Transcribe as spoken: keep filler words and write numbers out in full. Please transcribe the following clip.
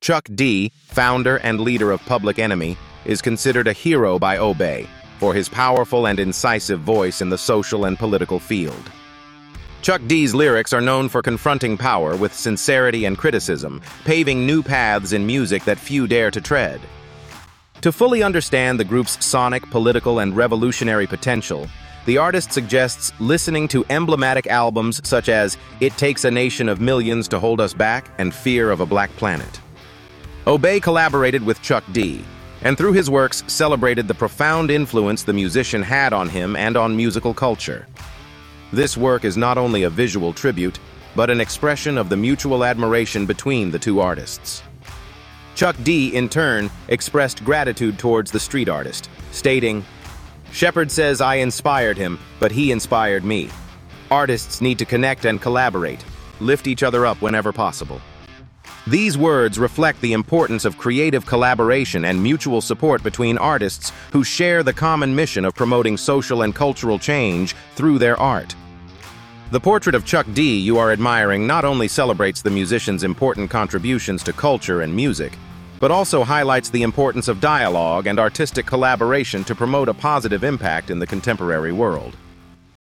Chuck D, founder and leader of Public Enemy, is considered a hero by Obey for his powerful and incisive voice in the social and political field. Chuck D's lyrics are known for confronting power with sincerity and criticism, paving new paths in music that few dare to tread. To fully understand the group's sonic, political, and revolutionary potential, the artist suggests listening to emblematic albums such as It Takes a Nation of Millions to Hold Us Back and Fear of a Black Planet. Obey collaborated with Chuck D, and through his works celebrated the profound influence the musician had on him and on musical culture. This work is not only a visual tribute, but an expression of the mutual admiration between the two artists. Chuck D, in turn, expressed gratitude towards the street artist, stating, "Shepard says I inspired him, but he inspired me. Artists need to connect and collaborate, lift each other up whenever possible." These words reflect the importance of creative collaboration and mutual support between artists who share the common mission of promoting social and cultural change through their art. The portrait of Chuck D you are admiring not only celebrates the musician's important contributions to culture and music, but also highlights the importance of dialogue and artistic collaboration to promote a positive impact in the contemporary world.